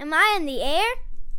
Am I in the air?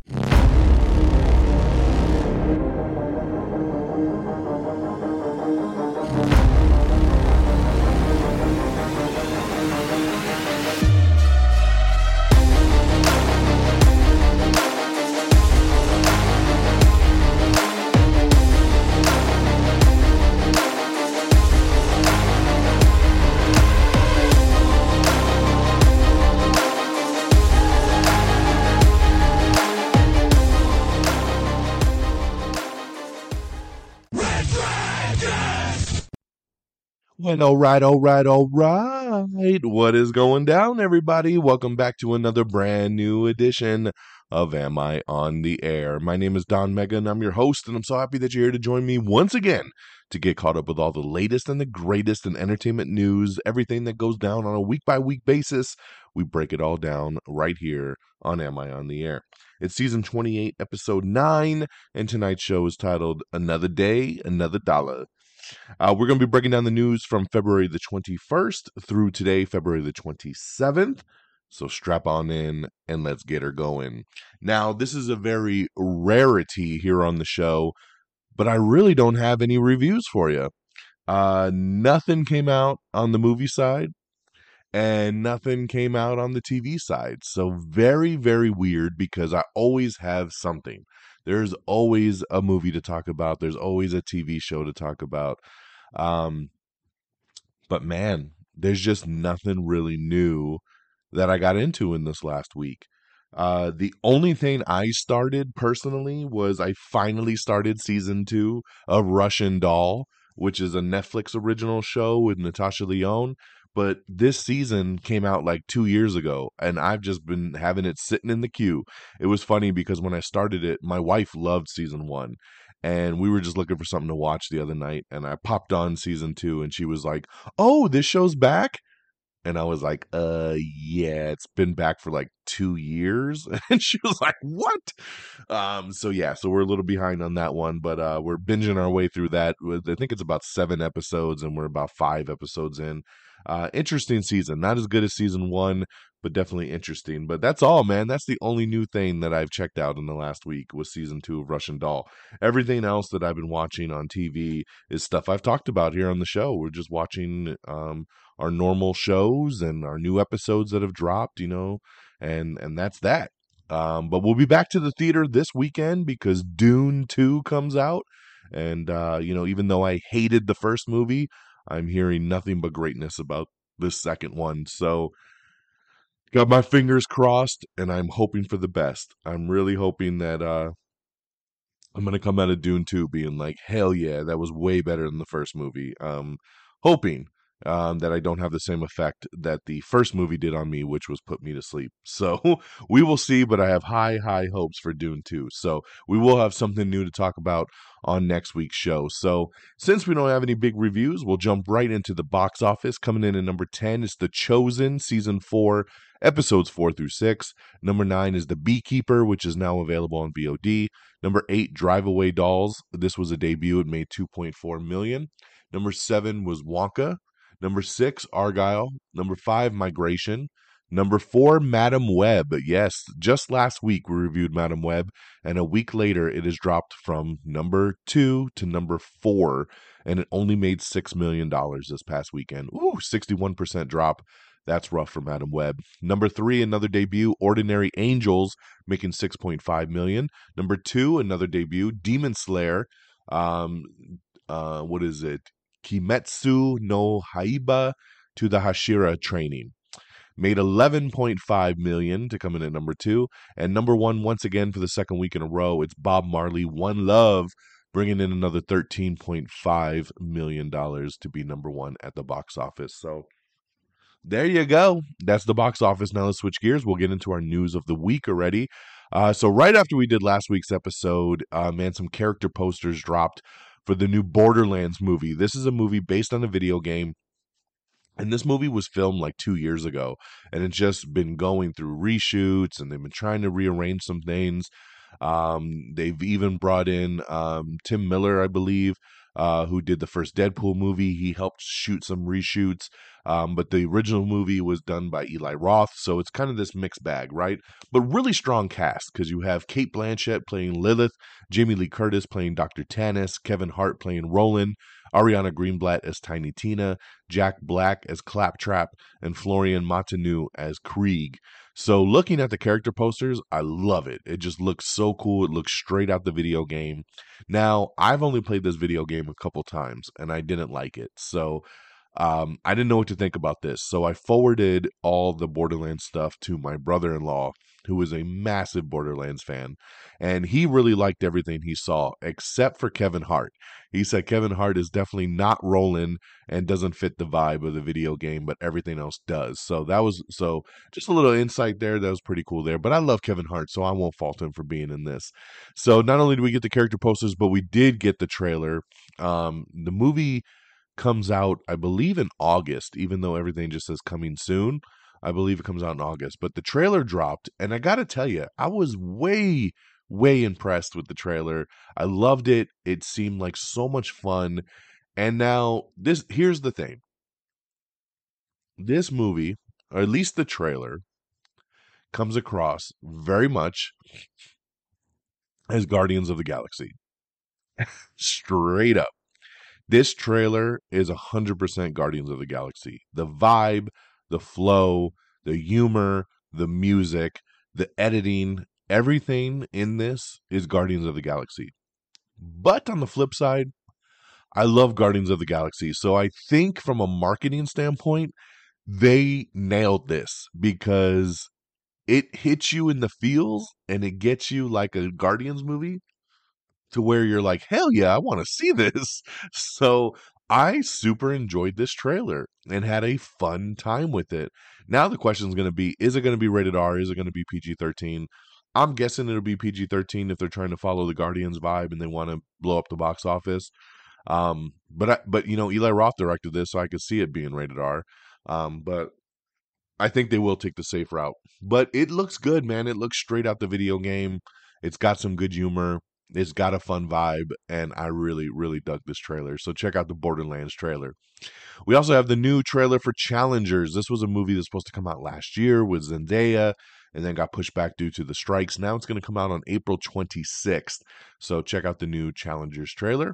Well, all right. What is going down, everybody? Welcome back to another brand new edition of Am I on the Air? My name is Don Mega, and I'm your host, and I'm so happy that you're here to join me once again to get caught up with all the latest and the greatest in entertainment news, everything that goes down on a week-by-week basis. We break it all down right here on Am I on the Air? It's season 28, episode 9, and tonight's show is titled Another Day, Another Dollar. We're going to be breaking down the news from February the 21st through today, February the 27th. So strap on in and let's get her going. Now, this is a very rarity here on the show, but I really don't have any reviews for you. Nothing came out on the movie side, and nothing came out on the TV side. So very, very weird because I always have something. There's always a movie to talk about. There's always a TV show to talk about. But man, there's just nothing really new that I got into in this last week. The only thing I started personally was I finally started season 2 of Russian Doll, which is a Netflix original show with Natasha Lyonne. But this season came out like 2 years ago, and I've just been having it sitting in the queue. It was funny because when I started it, my wife loved season 1, and we were just looking for something to watch the other night, and I popped on season 2, and she was like, "Oh, this show's back?" And I was like, yeah, it's been back for like 2 years. And she was like, what? So we're a little behind on that one, but we're binging our way through that. I think it's about 7 episodes, and we're about 5 episodes in. Interesting season. Not as good as season 1, but definitely interesting. But that's all, man. That's the only new thing that I've checked out in the last week was season 2 of Russian Doll. Everything else that I've been watching on TV is stuff I've talked about here on the show. We're just watching our normal shows and our new episodes that have dropped, and that's that. But we'll be back to the theater this weekend because Dune 2 comes out. And, even though I hated the first movie, I'm hearing nothing but greatness about this second one. So got my fingers crossed, and I'm hoping for the best. I'm really hoping that I'm going to come out of Dune 2 being like, hell yeah, that was way better than the first movie. Hoping that I don't have the same effect that the first movie did on me, which was put me to sleep. So we will see, but I have high, high hopes for Dune 2. So we will have something new to talk about on next week's show. So since we don't have any big reviews, we'll jump right into the box office. Coming in at number 10 is The Chosen, Season 4, Episodes 4 through 6. Number 9 is The Beekeeper, which is now available on VOD. Number 8, Drive Away Dolls. This was a debut. It made $2.4 million. Number 7 was Wonka. Number 6, Argyle. Number 5, Migration. Number 4, Madam Web. Yes, just last week we reviewed Madam Web, and a week later it has dropped from number 2 to number 4, and it only made $6 million this past weekend. Ooh, 61% drop. That's rough for Madam Web. Number 3, another debut, Ordinary Angels, making $6.5 million. Number 2, another debut, Demon Slayer. What is it? Kimetsu no Yaiba to the Hashira Training. Made $11.5 million to come in at number 2. And number 1, once again, for the second week in a row, it's Bob Marley, One Love, bringing in another $13.5 million to be number 1 at the box office. So there you go. That's the box office. Now let's switch gears. We'll get into our news of the week already. So right after we did last week's episode, some character posters dropped for the new Borderlands movie. This is a movie based on a video game. And this movie was filmed like 2 years ago. And it's just been going through reshoots, and they've been trying to rearrange some things. They've even brought in Tim Miller, I believe, who did the first Deadpool movie. He helped shoot some reshoots, but the original movie was done by Eli Roth, so it's kind of this mixed bag, right? But really strong cast because you have Kate Blanchett playing Lilith, Jamie Lee Curtis playing Dr. Tanis, Kevin Hart playing Roland, Ariana Greenblatt as Tiny Tina, Jack Black as Claptrap, and Florian Martineau as Krieg. So looking at the character posters, I love it. It just looks so cool. It looks straight out the video game. Now, I've only played this video game a couple times and I didn't like it. So I didn't know what to think about this. So I forwarded all the Borderlands stuff to my brother-in-law, who is a massive Borderlands fan, and he really liked everything he saw, except for Kevin Hart. He said Kevin Hart is definitely not Roland and doesn't fit the vibe of the video game, but everything else does. So just a little insight there. That was pretty cool there. But I love Kevin Hart, so I won't fault him for being in this. So not only do we get the character posters, but we did get the trailer. The movie comes out, I believe, in August, even though everything just says coming soon. I believe it comes out in August. But the trailer dropped, and I got to tell you, I was way, way impressed with the trailer. I loved it. It seemed like so much fun. And now, here's the thing. This movie, or at least the trailer, comes across very much as Guardians of the Galaxy. Straight up. This trailer is 100% Guardians of the Galaxy. The vibe, the flow, the humor, the music, the editing, everything in this is Guardians of the Galaxy. But on the flip side, I love Guardians of the Galaxy. So I think from a marketing standpoint, they nailed this because it hits you in the feels and it gets you like a Guardians movie to where you're like, hell yeah, I want to see this. So I super enjoyed this trailer and had a fun time with it. Now the question is going to be, is it going to be rated R? Is it going to be PG-13? I'm guessing it'll be PG-13 if they're trying to follow the Guardians vibe and they want to blow up the box office. But you know, Eli Roth directed this, so I could see it being rated R. But I think they will take the safe route. But it looks good, man. It looks straight out the video game. It's got some good humor. It's got a fun vibe, and I really, really dug this trailer. So check out the Borderlands trailer. We also have the new trailer for Challengers. This was a movie that's supposed to come out last year with Zendaya and then got pushed back due to the strikes. Now it's going to come out on April 26th. So check out the new Challengers trailer.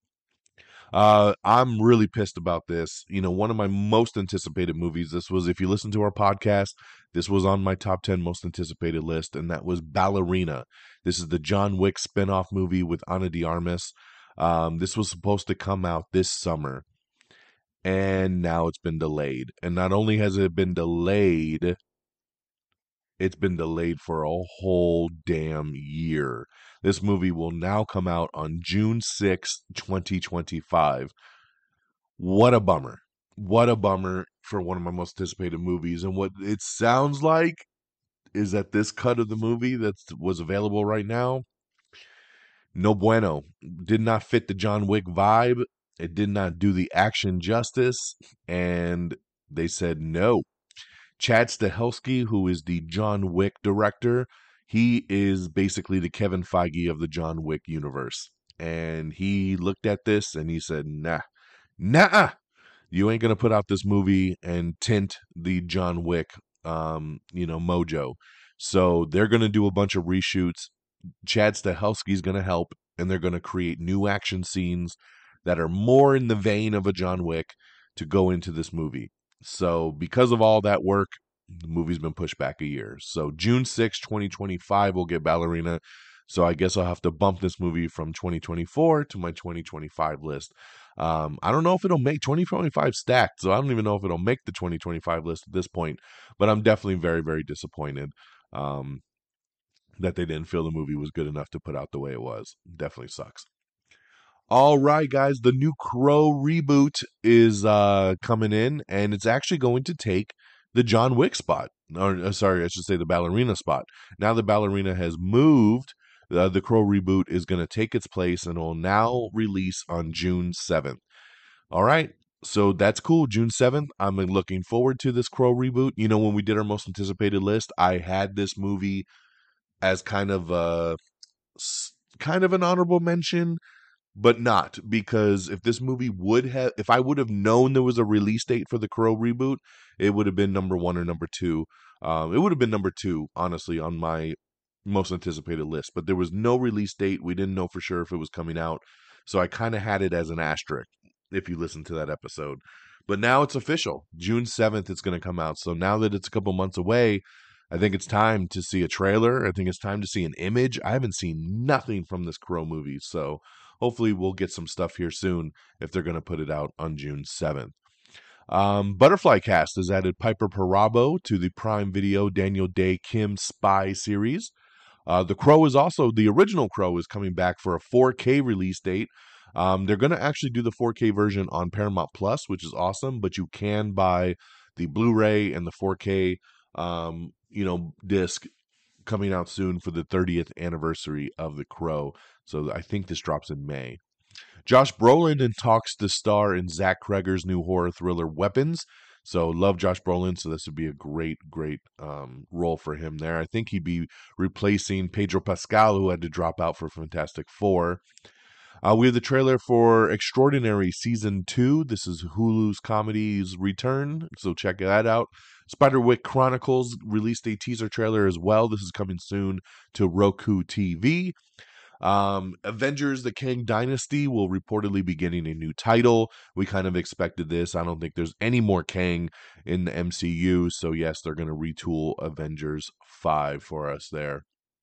I'm really pissed about this. You know, one of my most anticipated movies. This was, if you listen to our podcast, this was on my top 10 most anticipated list, and that was Ballerina. This is the John Wick spinoff movie with Ana de Armas. This was supposed to come out this summer, and now it's been delayed. And not only has it been delayed, it's been delayed for a whole damn year. This movie will now come out on June 6th, 2025. What a bummer. What a bummer for one of my most anticipated movies. And what it sounds like is that this cut of the movie that was available right now, no bueno. Did not fit the John Wick vibe. It did not do the action justice. And they said no. Chad Stahelski, who is the John Wick director, he is basically the Kevin Feige of the John Wick universe. And he looked at this and he said, nah, you ain't going to put out this movie and tint the John Wick, mojo. So they're going to do a bunch of reshoots. Chad Stahelski's going to help, and they're going to create new action scenes that are more in the vein of a John Wick to go into this movie. So because of all that work, the movie's been pushed back a year. So June 6th, 2025, we'll get Ballerina. So I guess I'll have to bump this movie from 2024 to my 2025 list. I don't know if it'll make 2025 stacked, so I don't even know if it'll make the 2025 list at this point. But I'm definitely very, very disappointed that they didn't feel the movie was good enough to put out the way it was. Definitely sucks. All right, guys, the new Crow reboot is coming in, and it's actually going to take the John Wick spot. Or, sorry, I should say the Ballerina spot. Now the Ballerina has moved. The Crow reboot is going to take its place and will now release on June 7th. All right, so that's cool. June 7th, I'm looking forward to this Crow reboot. You know, when we did our most anticipated list, I had this movie as kind of an honorable mention. but not, because if I would have known there was a release date for the Crow reboot, it would have been number one or number two. It would have been number two, honestly, on my most anticipated list, but there was no release date. We didn't know for sure if it was coming out. So I kind of had it as an asterisk if you listen to that episode. But now it's official. June 7th, it's going to come out. So now that it's a couple months away, I think it's time to see a trailer. I think it's time to see an image. I haven't seen nothing from this Crow movie. So hopefully we'll get some stuff here soon if they're going to put it out on June 7th. Butterfly Cast has added Piper Perabo to the Prime Video Daniel Day Kim Spy series. The Crow is also, the original Crow is coming back for a 4K release date. They're going to actually do the 4K version on Paramount Plus, which is awesome, but you can buy the Blu-ray and the 4K, disc coming out soon for the 30th anniversary of The Crow. So I think this drops in May. Josh Brolin in talks to star in Zach Kreger's new horror thriller Weapons. So love Josh Brolin. So this would be a great role for him there. I think he'd be replacing Pedro Pascal, who had to drop out for Fantastic Four. We have the trailer for Extraordinary Season 2. This is Hulu's comedy's return, so check that out. Spiderwick Chronicles released a teaser trailer as well. This is coming soon to Roku TV. Avengers the Kang Dynasty will reportedly be getting a new title. We kind of expected this. I don't think there's any more Kang in the MCU, so yes, they're going to retool Avengers 5 for us there.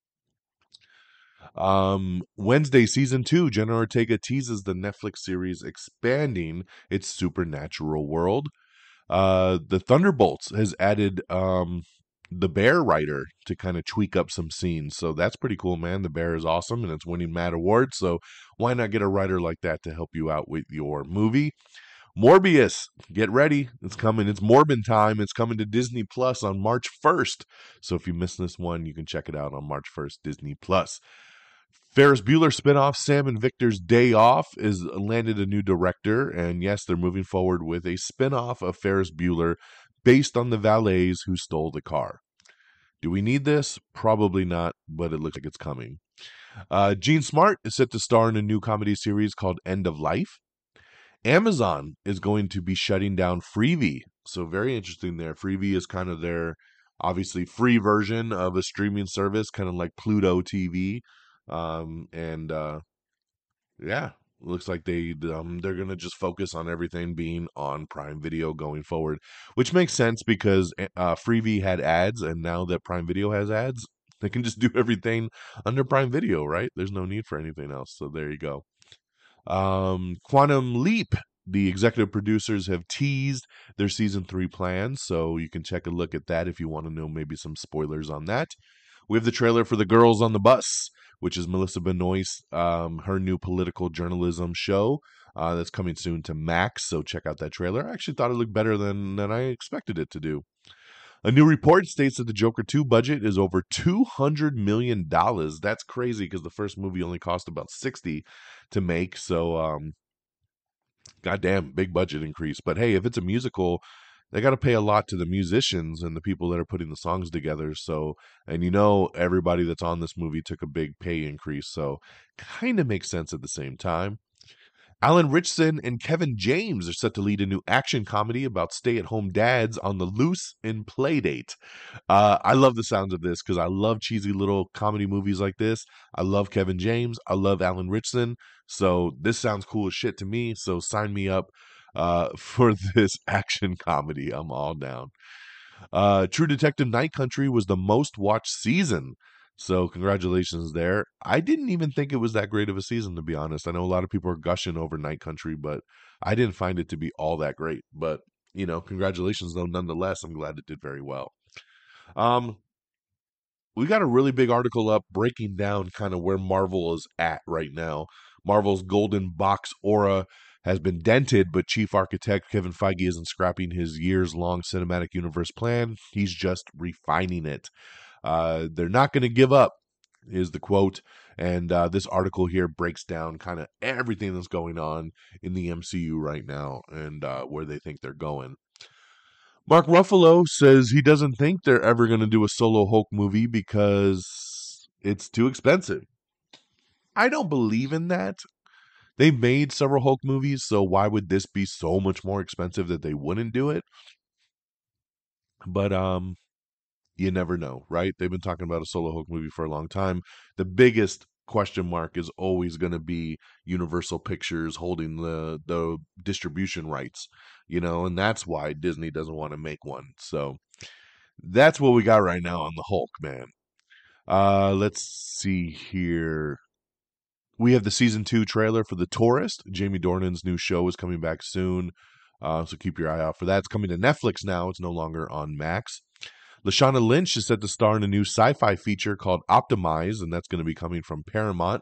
Wednesday, season 2, Jenna Ortega teases the Netflix series expanding its supernatural world. The Thunderbolts has added the Bear writer to kind of tweak up some scenes. So that's pretty cool, man. The Bear is awesome and it's winning mad awards. So why not get a writer like that to help you out with your movie? Morbius, get ready. It's coming. It's Morbin time. It's coming to Disney Plus on March 1st. So if you missed this one, you can check it out on March 1st, Disney Plus. Ferris Bueller spinoff Sam and Victor's Day Off is landed a new director, and yes, they're moving forward with a spinoff of Ferris Bueller based on the valets who stole the car. Do we need this? Probably not, but it looks like it's coming. Gene Smart is set to star in a new comedy series called End of Life. Amazon is going to be shutting down Freevee, so very interesting there. Freevee is kind of their obviously free version of a streaming service, kind of like Pluto TV. Yeah, looks like they're gonna just focus on everything being on Prime Video going forward, which makes sense because Freevee had ads, and now that Prime Video has ads, they can just do everything under Prime Video, right? There's no need for anything else. So there you go. Quantum Leap. The executive producers have teased their season 3 plans, so you can check a look at that if you want to know maybe some spoilers on that. We have the trailer for The Girls on the Bus, which is Melissa Benoist, her new political journalism show that's coming soon to Max. So check out that trailer. I actually thought it looked better than I expected it to do. A new report states that the Joker 2 budget is over $200 million. That's crazy because the first movie only cost about $60 to make. So, goddamn, big budget increase. But hey, if it's a musical, they got to pay a lot to the musicians and the people that are putting the songs together. So, and everybody that's on this movie took a big pay increase. So, kind of makes sense at the same time. Alan Ritchson and Kevin James are set to lead a new action comedy about stay-at-home dads on the loose in Playdate. I love the sounds of this because I love cheesy little comedy movies like this. I love Kevin James. I love Alan Ritchson. So this sounds cool as shit to me. So sign me up for this action comedy. I'm all down. True Detective Night Country was the most watched season. So congratulations there. I didn't even think it was that great of a season, to be honest. I know a lot of people are gushing over Night Country, but I didn't find it to be all that great. But, congratulations though, nonetheless. I'm glad it did very well. We got a really big article up breaking down kind of where Marvel is at right now. Marvel's golden box aura has been dented, but chief architect Kevin Feige isn't scrapping his years-long cinematic universe plan. He's just refining it. They're not going to give up, is the quote. And this article here breaks down kind of everything that's going on in the MCU right now and where they think they're going. Mark Ruffalo says he doesn't think they're ever going to do a solo Hulk movie because it's too expensive. I don't believe in that. They've made several Hulk movies, so why would this be so much more expensive that they wouldn't do it? But you never know, right? They've been talking about a solo Hulk movie for a long time. The biggest question mark is always going to be Universal Pictures holding the distribution rights, and that's why Disney doesn't want to make one. So that's what we got right now on the Hulk, man. Let's see here. We have the season 2 trailer for The Tourist. Jamie Dornan's new show is coming back soon. So keep your eye out for that. It's coming to Netflix now. It's no longer on Max. Lashana Lynch is set to star in a new sci-fi feature called Optimize, and that's going to be coming from Paramount.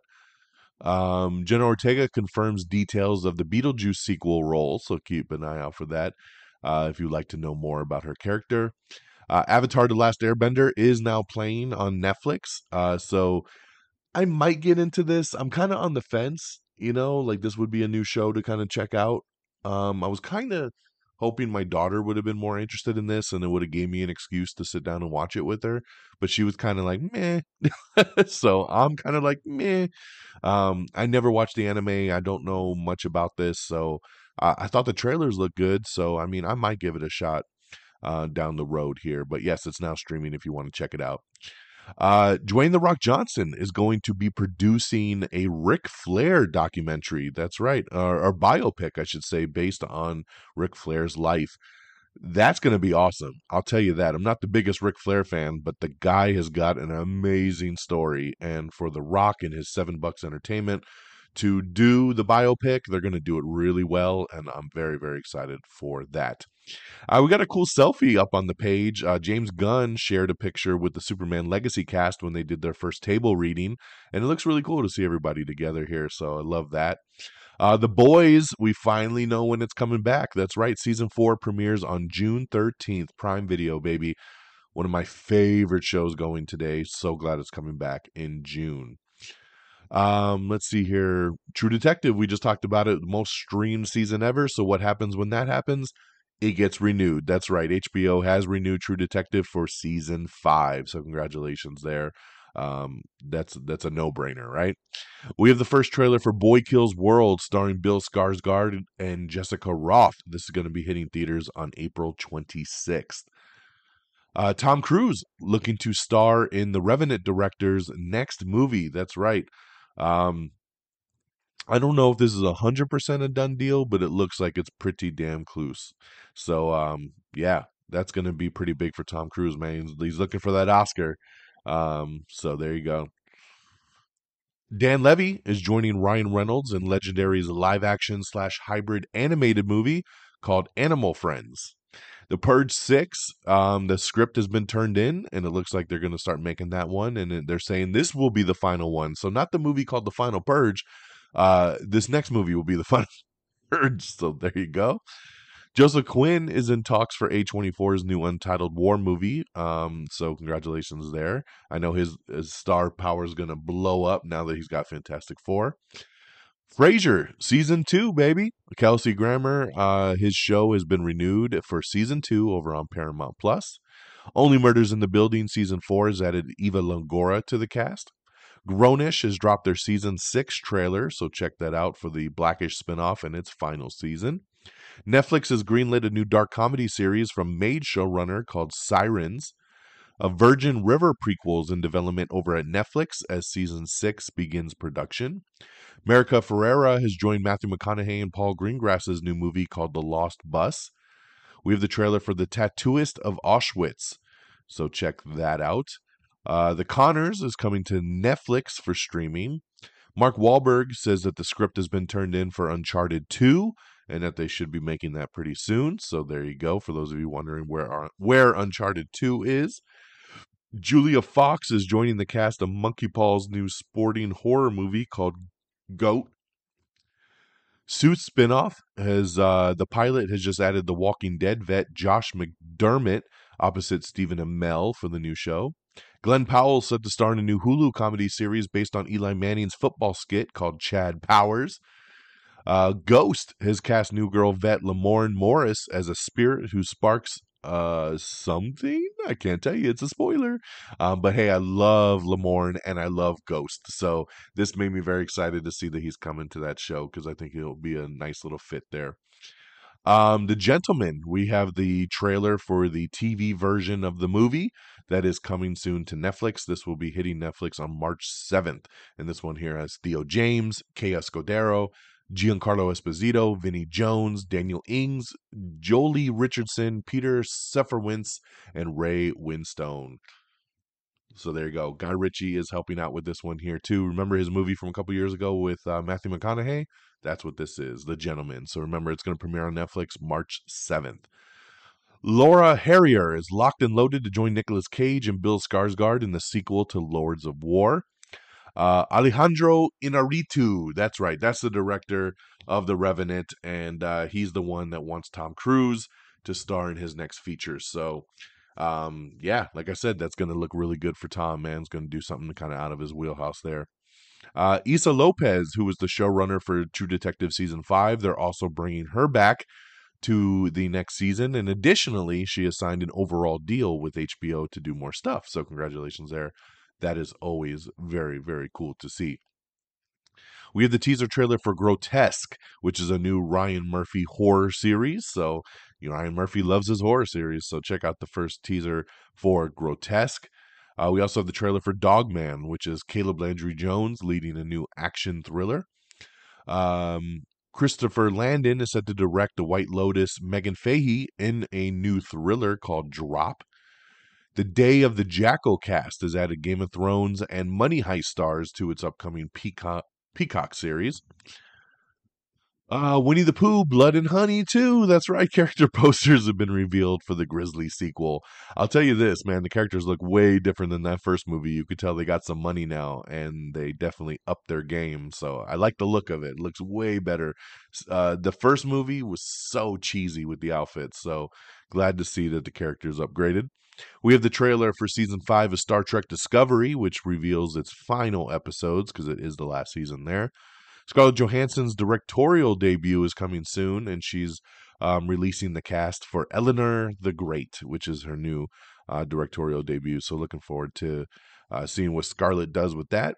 Jenna Ortega confirms details of the Beetlejuice sequel role, so keep an eye out for that if you'd like to know more about her character. Avatar: The Last Airbender is now playing on Netflix, so I might get into this. I'm kind of on the fence, like this would be a new show to kind of check out. I was kind of hoping my daughter would have been more interested in this and it would have gave me an excuse to sit down and watch it with her, but she was kind of like, meh. So I'm kind of like, meh. I never watched the anime. I don't know much about this, so I thought the trailers looked good. So I mean, I might give it a shot down the road here. But yes, it's now streaming if you want to check it out. Dwayne The Rock Johnson is going to be producing a Ric Flair documentary. That's right, or biopic, I should say, based on Ric Flair's life. That's going to be awesome. I'll tell you that. I'm not the biggest Ric Flair fan, but the guy has got an amazing story. And for The Rock and his $7 Entertainment to do the biopic, they're going to do it really well. And I'm very, very excited for that. We got a cool selfie up on the page. James Gunn shared a picture with the Superman Legacy cast when they did their first table reading. And it looks really cool to see everybody together here. So I love that. The Boys, we finally know when it's coming back. That's right. Season 4 premieres on June 13th. Prime Video, baby. One of my favorite shows going today. So glad it's coming back in June. Let's see here. True Detective, we just talked about it. Most streamed season ever. So what happens when that happens? It gets renewed. That's right. HBO has renewed True Detective for season 5. So congratulations there. That's a no-brainer, right? We have the first trailer for Boy Kills World starring Bill Skarsgård and Jessica Roth. This is going to be hitting theaters on April 26th. Tom Cruise looking to star in the Revenant director's next movie. That's right. I don't know if this is 100% a done deal, but it looks like it's pretty damn close. So, yeah, that's going to be pretty big for Tom Cruise, man. He's looking for that Oscar. So there you go. Dan Levy is joining Ryan Reynolds in Legendary's live-action/hybrid animated movie called Animal Friends. The Purge 6, the script has been turned in, and it looks like they're going to start making that one, and they're saying this will be the final one. So not the movie called The Final Purge. This next movie will be The Final Purge. So there you go. Joseph Quinn is in talks for A24's new Untitled War movie. So congratulations there. I know his star power is going to blow up now that he's got Fantastic Four. Frasier, season 2, baby. Kelsey Grammer, his show has been renewed for season 2 over on Paramount Plus. Only Murders in the Building, season 4 has added Eva Longoria to the cast. Grownish has dropped their season 6 trailer, so check that out for the Blackish spinoff and its final season. Netflix has greenlit a new dark comedy series from Made showrunner called Sirens. A Virgin River prequel is in development over at Netflix as season 6 begins production. America Ferrera has joined Matthew McConaughey and Paul Greengrass's new movie called The Lost Bus. We have the trailer for The Tattooist of Auschwitz, so check that out. The Conners is coming to Netflix for streaming. Mark Wahlberg says that the script has been turned in for Uncharted 2 and that they should be making that pretty soon. So there you go, for those of you wondering where Uncharted 2 is. Julia Fox is joining the cast of Monkey Paul's new sporting horror movie called Goat. Suits spinoff has the pilot has just added the Walking Dead vet Josh McDermott opposite Stephen Amell for the new show. Glenn Powell set to star in a new Hulu comedy series based on Eli Manning's football skit called Chad Powers. Ghost has cast new girl vet Lamorne Morris as a spirit who sparks something. I can't tell you. It's a spoiler. But hey, I love Lamorne and I love Ghost. So this made me very excited to see that he's coming to that show because I think it'll be a nice little fit there. The Gentleman, we have the trailer for the TV version of the movie that is coming soon to Netflix. This will be hitting Netflix on March 7th. And this one here has Theo James, Kay Escudero, Giancarlo Esposito, Vinnie Jones, Daniel Ings, Jolie Richardson, Peter Sefferwentz, and Ray Winstone. So there you go. Guy Ritchie is helping out with this one here too. Remember his movie from a couple years ago with Matthew McConaughey? That's what this is, The Gentleman. So remember, it's going to premiere on Netflix March 7th. Laura Harrier is locked and loaded to join Nicolas Cage and Bill Skarsgård in the sequel to Lords of War. Alejandro Inarritu, that's right, that's the director of The Revenant, and he's the one that wants Tom Cruise to star in his next feature. So, yeah, like I said, that's going to look really good for Tom, man. It's going to do something kind of out of his wheelhouse there. Issa Lopez, who was the showrunner for True Detective Season 5, they're also bringing her back to the next season. And additionally, she has signed an overall deal with HBO to do more stuff. So congratulations there. That is always very, very cool to see. We have the teaser trailer for Grotesque, which is a new Ryan Murphy horror series. So, Ryan Murphy loves his horror series. So check out the first teaser for Grotesque. We also have the trailer for Dogman, which is Caleb Landry Jones leading a new action thriller. Christopher Landon is set to direct The White Lotus Megan Fahey in a new thriller called Drop. The Day of the Jackal cast has added Game of Thrones and Money Heist stars to its upcoming Peacock series. Winnie the Pooh, Blood and Honey, too. That's right. Character posters have been revealed for the Grizzly sequel. I'll tell you this, man. The characters look way different than that first movie. You could tell they got some money now, and they definitely upped their game. So I like the look of it. It looks way better. The first movie was so cheesy with the outfits. So glad to see that the characters upgraded. We have the trailer for season 5 of Star Trek Discovery, which reveals its final episodes because it is the last season there. Scarlett Johansson's directorial debut is coming soon, and she's releasing the cast for Eleanor the Great, which is her new directorial debut. So looking forward to seeing what Scarlett does with that.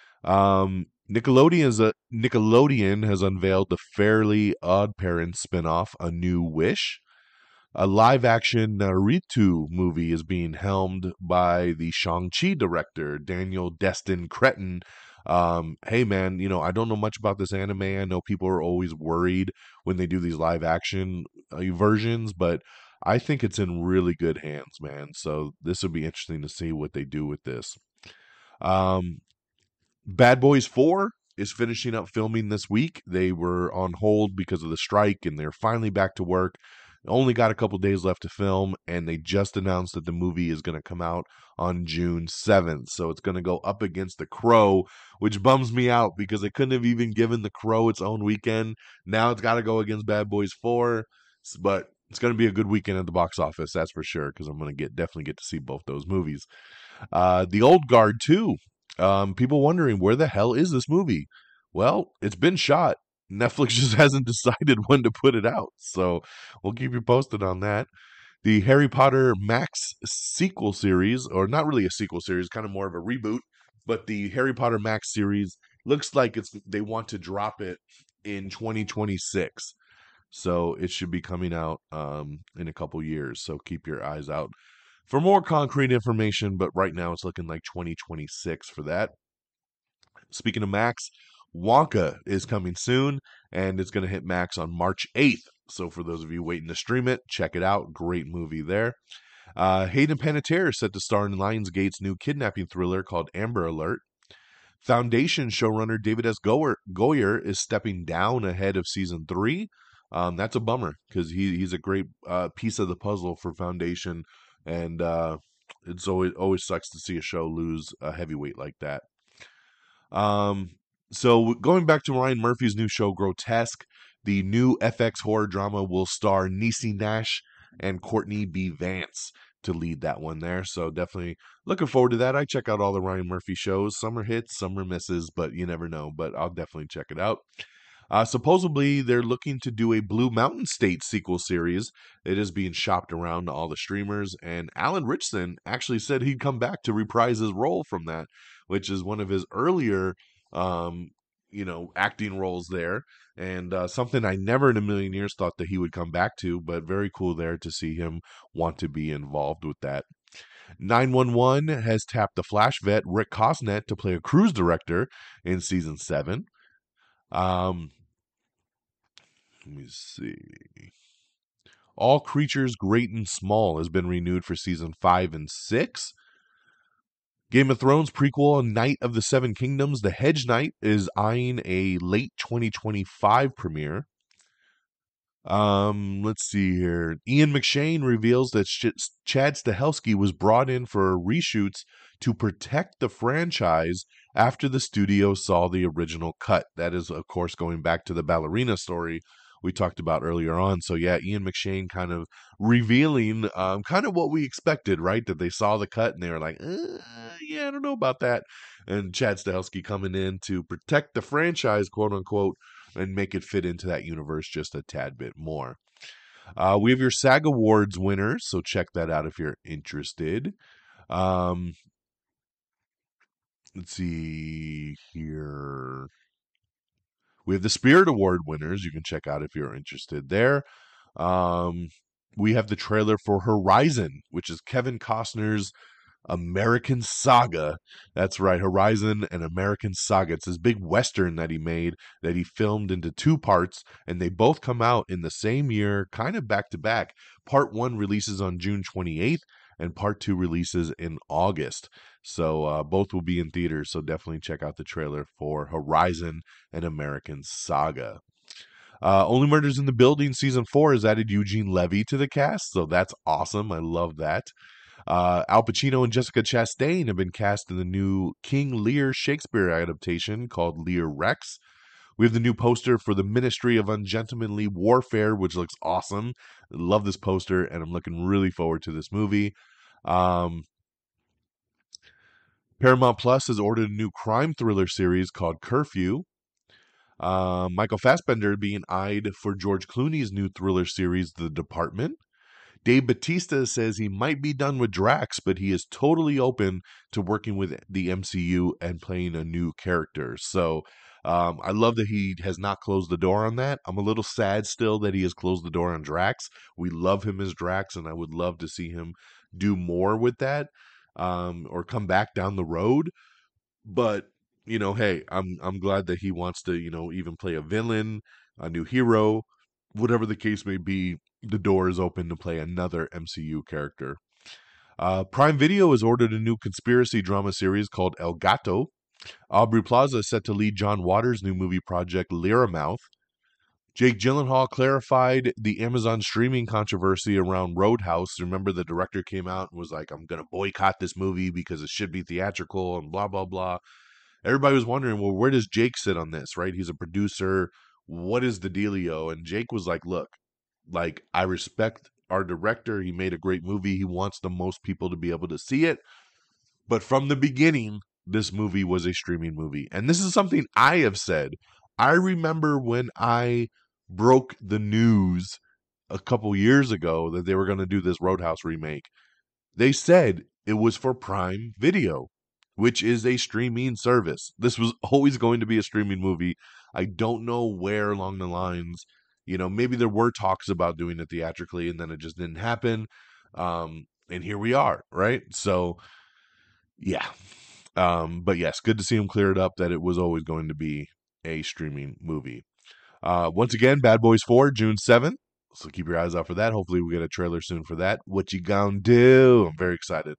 Nickelodeon has unveiled the Fairly Odd Parents spinoff, A New Wish. A live action Naruto movie is being helmed by the Shang-Chi director, Daniel Destin Cretton. Hey man, I don't know much about this anime. I know people are always worried when they do these live action versions, but I think it's in really good hands, man. So this will be interesting to see what they do with this. Um, Bad Boys 4 is finishing up filming this week. They were on hold because of the strike, and they're finally back to work. Only got a couple days left to film, and they just announced that the movie is going to come out on June 7th. So it's going to go up against The Crow, which bums me out because they couldn't have even given The Crow its own weekend. Now it's got to go against Bad Boys 4, but it's going to be a good weekend at the box office, that's for sure, because I'm going to definitely get to see both those movies. The Old Guard 2. People wondering, where the hell is this movie? Well, it's been shot. Netflix just hasn't decided when to put it out. So we'll keep you posted on that. The Harry Potter Max sequel series, or not really a sequel series, kind of more of a reboot, but the Harry Potter Max series looks like they want to drop it in 2026. So it should be coming out in a couple years. So keep your eyes out for more concrete information, but right now it's looking like 2026 for that. Speaking of Max, Wonka is coming soon, and it's going to hit Max on March 8th. So for those of you waiting to stream it, check it out. Great movie there. Hayden Panettiere is set to star in Lionsgate's new kidnapping thriller called Amber Alert. Foundation showrunner David S. Goyer is stepping down ahead of season 3. That's a bummer because he's a great piece of the puzzle for Foundation, and it's always sucks to see a show lose a heavyweight like that. So going back to Ryan Murphy's new show Grotesque, the new FX horror drama will star Niecy Nash and Courtney B. Vance to lead that one there. So definitely looking forward to that. I check out all the Ryan Murphy shows. Some are hits, some are misses, but you never know. But I'll definitely check it out. Supposedly, they're looking to do a Blue Mountain State sequel series. It is being shopped around to all the streamers, and Alan Richson actually said he'd come back to reprise his role from that, which is one of his earlier, um, acting roles there, and something I never in a million years thought that he would come back to, but very cool there to see him want to be involved with that. 911 has tapped the Flash vet Rick Cosnett to play a cruise director in season 7. Um, Let me see. All Creatures Great and Small has been renewed for season 5 and 6. Game of Thrones prequel Knight of the Seven Kingdoms, The Hedge Knight, is eyeing a late 2025 premiere. Let's see here. Ian McShane reveals that Chad Stahelski was brought in for reshoots to protect the franchise after the studio saw the original cut. That is, of course, going back to the ballerina story we talked about earlier on. So yeah, Ian McShane kind of revealing kind of what we expected, right? That they saw the cut and they were like, yeah, I don't know about that. And Chad Stahelski coming in to protect the franchise, quote unquote, and make it fit into that universe just a tad bit more. We have your SAG Awards winners, so check that out if you're interested. Um, let's see here. We have the Spirit Award winners. You can check out if you're interested there. Um, we have the trailer for Horizon, which is Kevin Costner's American Saga. That's right, Horizon and American Saga. It's this big Western that he made that he filmed into 2 parts, and they both come out in the same year, kind of back to back. Part 1 releases on June 28th, and Part 2 releases in August. So both will be in theaters, so definitely check out the trailer for Horizon and American Saga. Only Murders in the Building Season 4 has added Eugene Levy to the cast, so that's awesome. I love that. Al Pacino and Jessica Chastain have been cast in the new King Lear Shakespeare adaptation called Lear Rex. We have the new poster for the Ministry of Ungentlemanly Warfare, which looks awesome. I love this poster, and I'm looking really forward to this movie. Um, Paramount Plus has ordered a new crime thriller series called Curfew. Michael Fassbender being eyed for George Clooney's new thriller series, The Department. Dave Bautista says he might be done with Drax, but he is totally open to working with the MCU and playing a new character. So I love that he has not closed the door on that. I'm a little sad still that he has closed the door on Drax. We love him as Drax, and I would love to see him do more with that or come back down the road. But hey, I'm glad that he wants to even play a villain, a new hero, whatever the case may be. The door is open to play another MCU character. Prime Video has ordered a new conspiracy drama series called El Gato. Aubrey Plaza is set to lead John Waters' new movie project Lyramouth. Jake Gyllenhaal clarified the Amazon streaming controversy around Roadhouse. Remember, the director came out and was like, I'm going to boycott this movie because it should be theatrical and blah, blah, blah. Everybody was wondering, well, where does Jake sit on this, right? He's a producer. What is the dealio? And Jake was like, look, like, I respect our director. He made a great movie. He wants the most people to be able to see it. But from the beginning, this movie was a streaming movie. And this is something I have said. I remember when I broke the news a couple years ago that they were going to do this Roadhouse remake. They said it was for Prime Video, which is a streaming service. This was always going to be a streaming movie. I don't know where along the lines, maybe there were talks about doing it theatrically and then it just didn't happen. And here we are, right? So, yeah. But yes, good to see him clear it up that it was always going to be a streaming movie. Once again, Bad Boys 4, June 7th. So keep your eyes out for that. Hopefully, we get a trailer soon for that. What you gonna do? I'm very excited.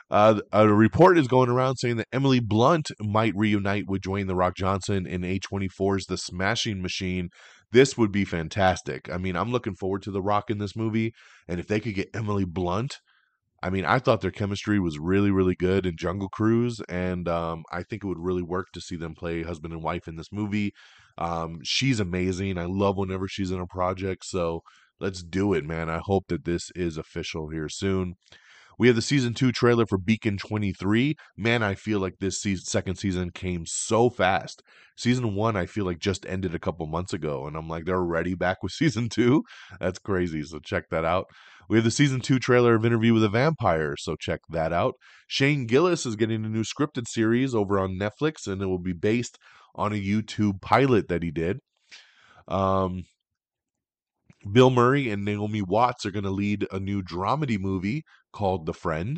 A report is going around saying that Emily Blunt might reunite with Dwayne The Rock Johnson in A24's The Smashing Machine. This would be fantastic. I mean, I'm looking forward to The Rock in this movie. And if they could get Emily Blunt, I mean, I thought their chemistry was really, really good in Jungle Cruise, and I think it would really work to see them play husband and wife in this movie. She's amazing. I love whenever she's in a project, so let's do it, man. I hope that this is official here soon. We have the season 2 trailer for Beacon 23. Man, I feel like this second season came so fast. Season 1, I feel like just ended a couple months ago, and I'm like, they're already back with season 2. That's crazy. So check that out. We have the season 2 trailer of Interview with a Vampire, so check that out. Shane Gillis is getting a new scripted series over on Netflix, and it will be based on a YouTube pilot that he did. Um, Bill Murray and Naomi Watts are going to lead a new dramedy movie called The Friend.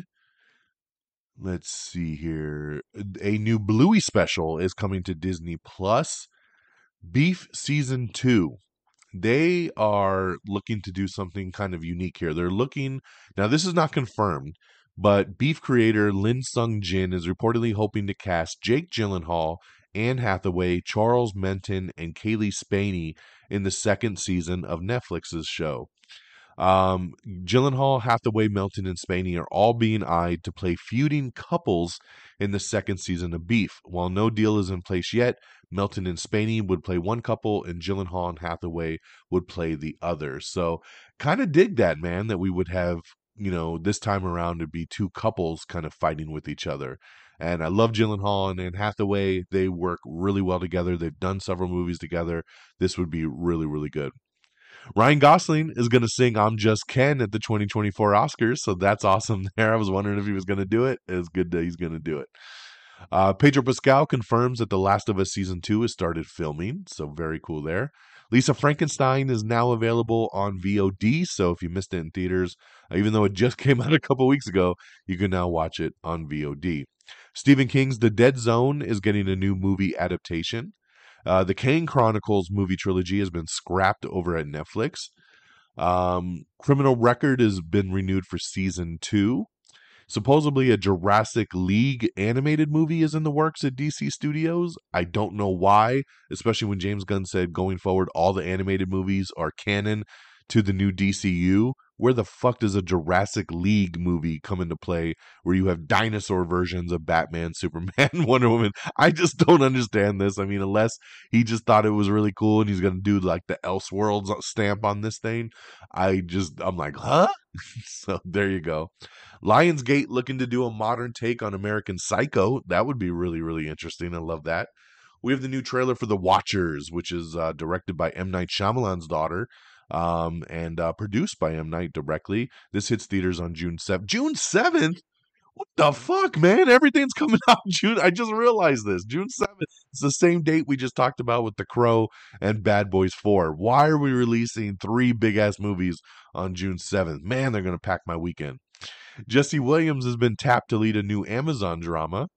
Let's see here. A new Bluey special is coming to Disney Plus. Beef Season 2. They are looking to do something kind of unique here. They're looking, now this is not confirmed, but Beef creator Lin Sung Jin is reportedly hoping to cast Jake Gyllenhaal, Anne Hathaway, Charles Menton, and Kaylee Spaney in the second season of Netflix's show. Gyllenhaal, Hathaway, Melton, and Spaney are all being eyed to play feuding couples in the second season of Beef. While no deal is in place yet, Melton and Spaney would play one couple, and Gyllenhaal and Hathaway would play the other. So, kind of dig that, man, that we would have, this time around to be two couples kind of fighting with each other. And I love Gyllenhaal and Anne Hathaway. They work really well together. They've done several movies together. This would be really, really good. Ryan Gosling is going to sing I'm Just Ken at the 2024 Oscars, so that's awesome there. I was wondering if he was going to do it. It's good that he's going to do it. Pedro Pascal confirms that The Last of Us Season 2 has started filming, so very cool there. Lisa Frankenstein is now available on VOD, so if you missed it in theaters, even though it just came out a couple weeks ago, you can now watch it on VOD. Stephen King's The Dead Zone is getting a new movie adaptation. The Kane Chronicles movie trilogy has been scrapped over at Netflix. Criminal Record has been renewed for season 2. Supposedly a Jurassic League animated movie is in the works at DC Studios. I don't know why, especially when James Gunn said going forward all the animated movies are canon to the new DCU. Where the fuck does a Jurassic League movie come into play where you have dinosaur versions of Batman, Superman, Wonder Woman? I just don't understand this. I mean, unless he just thought it was really cool and he's going to do like the Elseworlds stamp on this thing. I'm like, huh? So there you go. Lionsgate looking to do a modern take on American Psycho. That would be really, really interesting. I love that. We have the new trailer for The Watchers, which is directed by M. Night Shyamalan's daughter and produced by M. Night directly. This hits theaters on June 7th. June 7th? What the fuck, man? Everything's coming out June. I just realized this. June 7th. It's the same date we just talked about with The Crow and Bad Boys 4. Why are we releasing 3 big-ass movies on June 7th? Man, they're going to pack my weekend. Jesse Williams has been tapped to lead a new Amazon drama.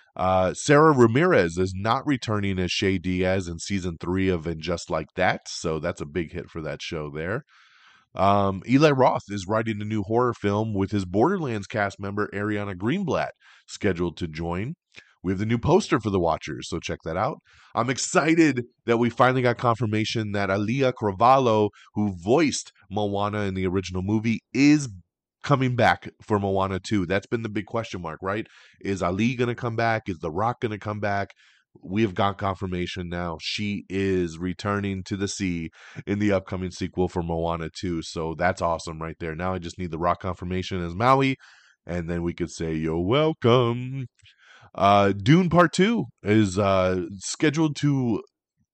Sarah Ramirez is not returning as Shay Diaz in season 3 of And Just Like That, so that's a big hit for that show there. Eli Roth is writing a new horror film with his Borderlands cast member Ariana Greenblatt scheduled to join. We have the new poster for The Watchers, so check that out. I'm excited that we finally got confirmation that Alia Cravalho, who voiced Moana in the original movie, is coming back for Moana 2. That's been the big question mark, right? Is Ali going to come back? Is The Rock going to come back? We have got confirmation now. She is returning to the sea in the upcoming sequel for Moana 2. So that's awesome right there. Now I just need The Rock confirmation as Maui, and then we could say, you're welcome. Dune Part 2 is scheduled to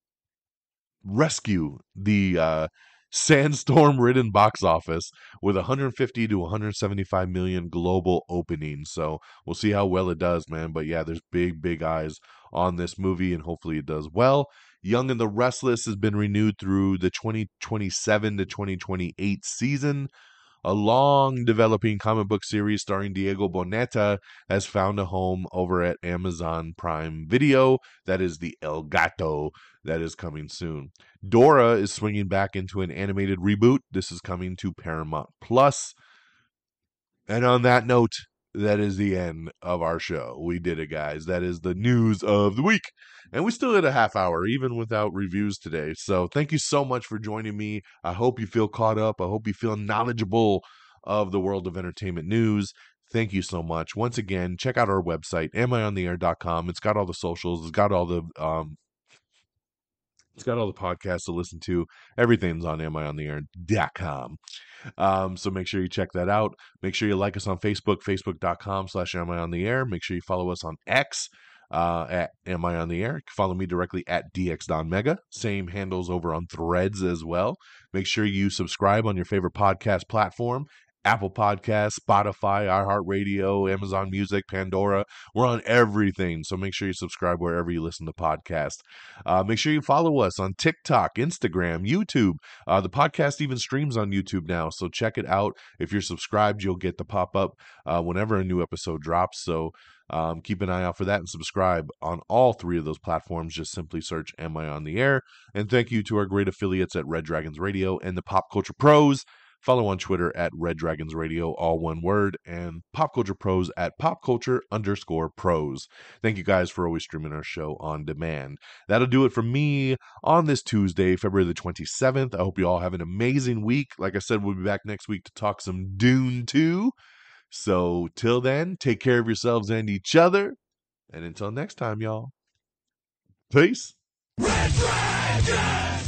rescue the sandstorm-ridden box office with 150 to 175 million global openings. So we'll see how well it does, man. But yeah, there's big eyes on this movie, and hopefully it does well. Young and the Restless has been renewed through the 2027 to 2028 season. A long developing comic book series starring Diego Boneta has found a home over at Amazon Prime Video. That is the El Gato that is coming soon. Dora is swinging back into an animated reboot. This is coming to Paramount Plus. And on that note, that is the end of our show. We did it, guys. That is the news of the week. And we still hit a half hour, even without reviews today. So thank you so much for joining me. I hope you feel caught up. I hope you feel knowledgeable of the world of entertainment news. Thank you so much. Once again, check out our website, amiontheair.com. It's got all the socials. It's got all the It's got all the podcasts to listen to. Everything's on amiontheair.com. So make sure you check that out. Make sure you like us on Facebook, facebook.com/Am I on the Air. Make sure you follow us on X at Am I on the Air. Follow me directly at DXDonMega. Same handles over on Threads as well. Make sure you subscribe on your favorite podcast platform. Apple Podcasts, Spotify, iHeartRadio, Amazon Music, Pandora. We're on everything. So make sure you subscribe wherever you listen to podcasts. Make sure you follow us on TikTok, Instagram, YouTube. The podcast even streams on YouTube now. So check it out. If you're subscribed, you'll get the pop up whenever a new episode drops. So keep an eye out for that and subscribe on all three of those platforms. Just simply search Am I on the Air? And thank you to our great affiliates at Red Dragons Radio and the Pop Culture Pros. Follow on Twitter at Red Dragons Radio, all one word, and Pop Culture Pros at PopCulture_Pros. Thank you guys for always streaming our show on demand. That'll do it for me on this Tuesday, February the 27th. I hope you all have an amazing week. Like I said, we'll be back next week to talk some Dune 2. So till then, take care of yourselves and each other. And until next time, y'all. Peace. Red Dragons!